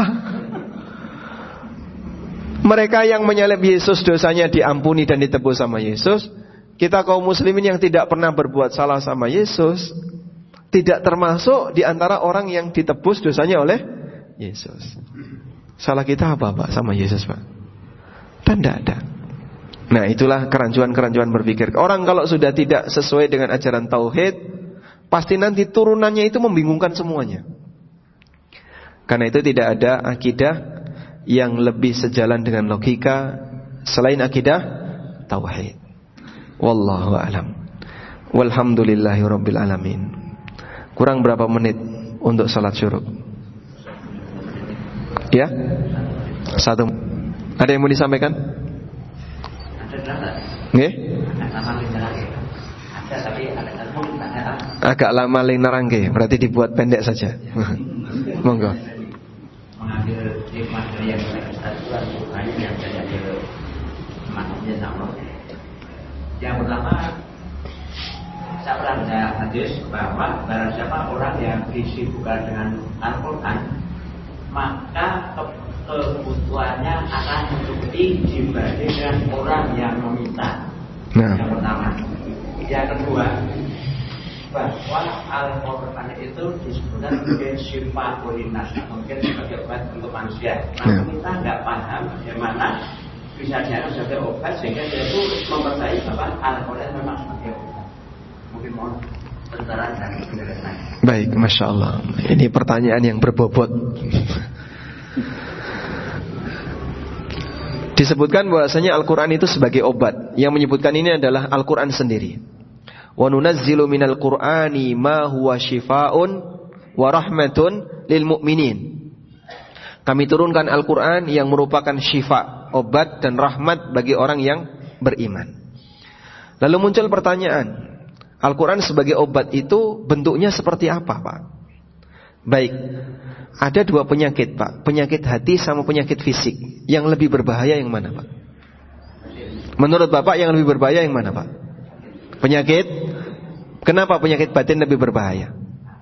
Mereka yang menyalib Yesus dosanya diampuni dan ditebus sama Yesus. Kita kaum muslimin yang tidak pernah berbuat salah sama Yesus tidak termasuk di antara orang yang ditebus dosanya oleh Yesus. Salah kita apa, Pak, sama Yesus, Pak? Dan tidak ada. Nah, itulah kerancuan-kerancuan berpikir. Orang kalau sudah tidak sesuai dengan ajaran tauhid, pasti nanti turunannya itu membingungkan semuanya. Karena itu tidak ada akidah yang lebih sejalan dengan logika selain akidah tauhid. Wallahu a'lam. Walhamdulillahi rabbil alamin. Kurang berapa menit untuk salat syuruk? Ya? 1. Ada yang mau disampaikan? Nggih? Agak lama linarangge, berarti dibuat pendek saja. Monggo. Mengambil hikmah dari yang Ustaz bukannya yang saya ambil maknanya sama. Yang pertama, saya pernah baca hadis bahwa barang siapa orang yang disibukkan dengan Al-Quran, maka kebutuhannya akan mencukupi dibanding dengan orang yang meminta. Yang pertama. Yang kedua, bahwa Al-Quran itu disebutkan sebagai syifaa'un linnas, mungkin sebagai obat untuk manusia. Nah, kita nggak paham bagaimana bisa dianggap sebagai obat sehingga dia itu mempercayai bahwa Al-Quran memang sebagai obat. Mungkin mohon pencerahan dan penjelasan. Baik, Masya Allah. Ini pertanyaan yang berbobot. Disebutkan bahwasanya Al-Quran itu sebagai obat. Yang menyebutkan ini adalah Al-Quran sendiri. Wa nunazzilu minal Qur'ani ma huwa shifaa'un wa rahmatun lil mu'minin. Kami turunkan Al-Quran yang merupakan syifa, obat dan rahmat bagi orang yang beriman. Lalu muncul pertanyaan, Al-Quran sebagai obat itu bentuknya seperti apa, Pak? Baik, ada 2 penyakit, Pak. Penyakit hati sama penyakit fisik. Yang lebih berbahaya yang mana, Pak? Menurut Bapak yang lebih berbahaya yang mana, Pak? Penyakit. Kenapa penyakit batin lebih berbahaya?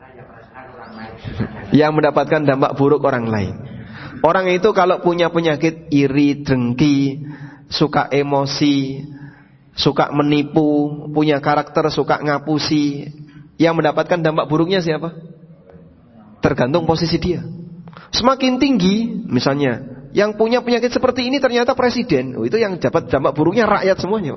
Yang mendapatkan dampak buruk orang lain. Orang itu kalau punya penyakit iri, dengki, suka emosi, suka menipu, punya karakter suka ngapusi, yang mendapatkan dampak buruknya siapa? Tergantung posisi dia. Semakin tinggi, misalnya, yang punya penyakit seperti ini ternyata presiden, itu yang dapat dampak buruknya rakyat semuanya.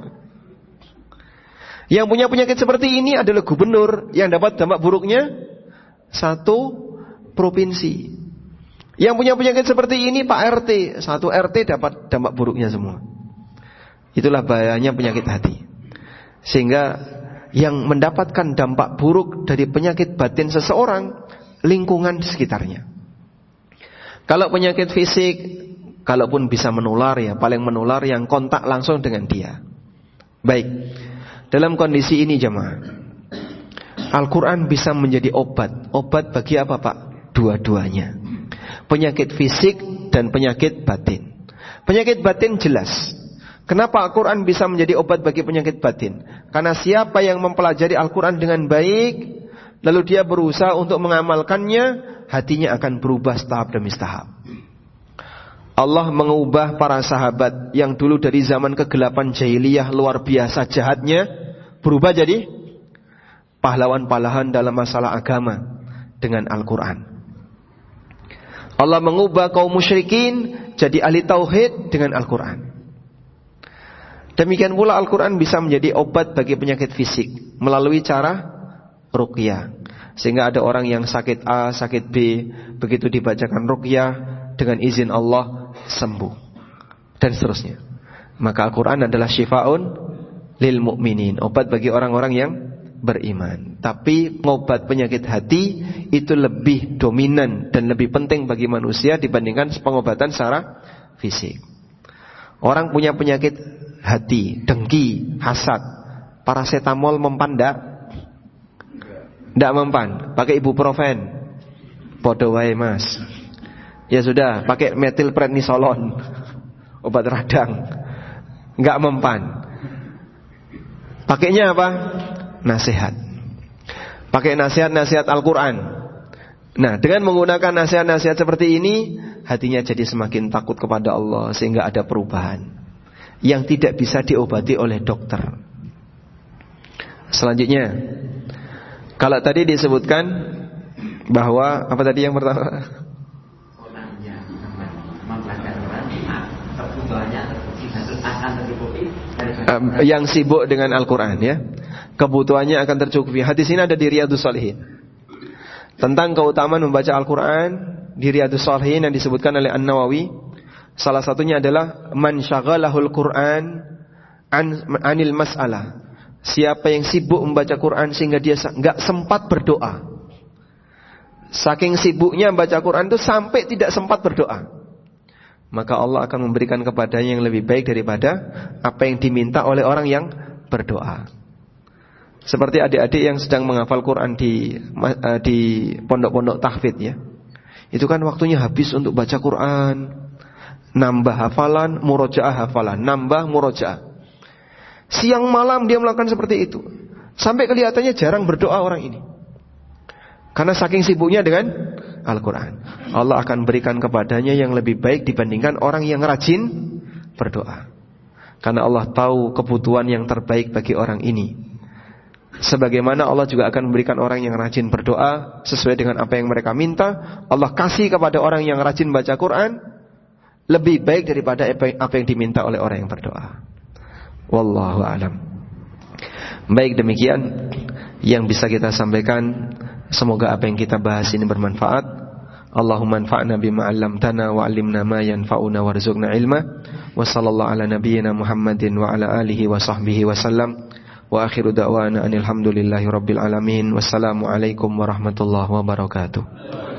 Yang punya penyakit seperti ini adalah gubernur, yang dapat dampak buruknya 1 provinsi. Yang punya penyakit seperti ini Pak RT, 1 RT dapat dampak buruknya semua. Itulah bahayanya penyakit hati. Sehingga yang mendapatkan dampak buruk dari penyakit batin seseorang, lingkungan di sekitarnya. Kalau penyakit fisik, kalaupun bisa menular, ya paling menular yang kontak langsung dengan dia. Baik, dalam kondisi ini jemaah, Al-Quran bisa menjadi obat. Obat bagi apa, Pak? Dua-duanya, penyakit fisik dan penyakit batin. Penyakit batin jelas. Kenapa Al-Quran bisa menjadi obat bagi penyakit batin? Karena siapa yang mempelajari Al-Quran dengan baik, lalu dia berusaha untuk mengamalkannya, hatinya akan berubah tahap demi tahap. Allah mengubah para sahabat yang dulu dari zaman kegelapan jahiliyah luar biasa jahatnya, berubah jadi pahlawan-pahlawan dalam masalah agama dengan Al-Quran. Allah mengubah kaum musyrikin jadi ahli tauhid dengan Al-Quran. Demikian pula Al-Quran bisa menjadi obat bagi penyakit fisik melalui cara ruqyah. Sehingga ada orang yang sakit A, sakit B, begitu dibacakan ruqyah, dengan izin Allah sembuh, dan seterusnya. Maka Al-Quran adalah syifa'un lil mu'minin, obat bagi orang-orang yang beriman. Tapi obat penyakit hati itu lebih dominan dan lebih penting bagi manusia dibandingkan pengobatan secara fisik. Orang punya penyakit hati, dengki, hasad. Paracetamol mempan ndak mempan. Pakai ibuprofen, podo wae Mas. Ya sudah, pakai metilprednisolon, obat radang, nggak mempan. Pakainya apa? Nasihat. Pakai nasihat-nasihat Al-Quran. Nah, dengan menggunakan nasihat-nasihat seperti ini, hatinya jadi semakin takut kepada Allah, sehingga ada perubahan yang tidak bisa diobati oleh dokter. Selanjutnya, kalau tadi disebutkan bahwa apa tadi yang pertama? Yang sibuk dengan Al-Quran, ya, kebutuhannya akan tercukupi. Hadis ini ada di Riyadhus Shalihin tentang keutamaan membaca Al-Quran. Di Riyadhus Shalihin yang disebutkan oleh An-Nawawi, salah satunya adalah man syaghalahul Quran anil mas'alah. Siapa yang sibuk membaca Quran sehingga dia enggak sempat berdoa. Saking sibuknya membaca Quran itu sampai tidak sempat berdoa, maka Allah akan memberikan kepadanya yang lebih baik daripada apa yang diminta oleh orang yang berdoa. Seperti adik-adik yang sedang menghafal Quran di pondok-pondok tahfidz, ya. Itu kan waktunya habis untuk baca Quran, nambah hafalan, murojaah hafalan, nambah murojaah. Siang malam dia melakukan seperti itu, sampai kelihatannya jarang berdoa orang ini, karena saking sibuknya dengan Al-Quran. Allah akan berikan kepadanya yang lebih baik dibandingkan orang yang rajin berdoa, karena Allah tahu kebutuhan yang terbaik bagi orang ini. Sebagaimana Allah juga akan memberikan orang yang rajin berdoa sesuai dengan apa yang mereka minta. Allah kasih kepada orang yang rajin baca Quran lebih baik daripada apa yang diminta oleh orang yang berdoa. Wallahu a'lam. Baik, demikian yang bisa kita sampaikan. Semoga apa yang kita bahas ini bermanfaat. Allahumma anfa'na bima 'allamtana wa 'allimna ma yanfa'una warzuqna ilma. Wa sallallahu ala nabiyyina Muhammadin wa ala alihi wa sahbihi wa sallam. Wa akhiru da'wana anil hamdulillahi rabbil alamin. Wassalamu alaikum warahmatullahi wabarakatuh.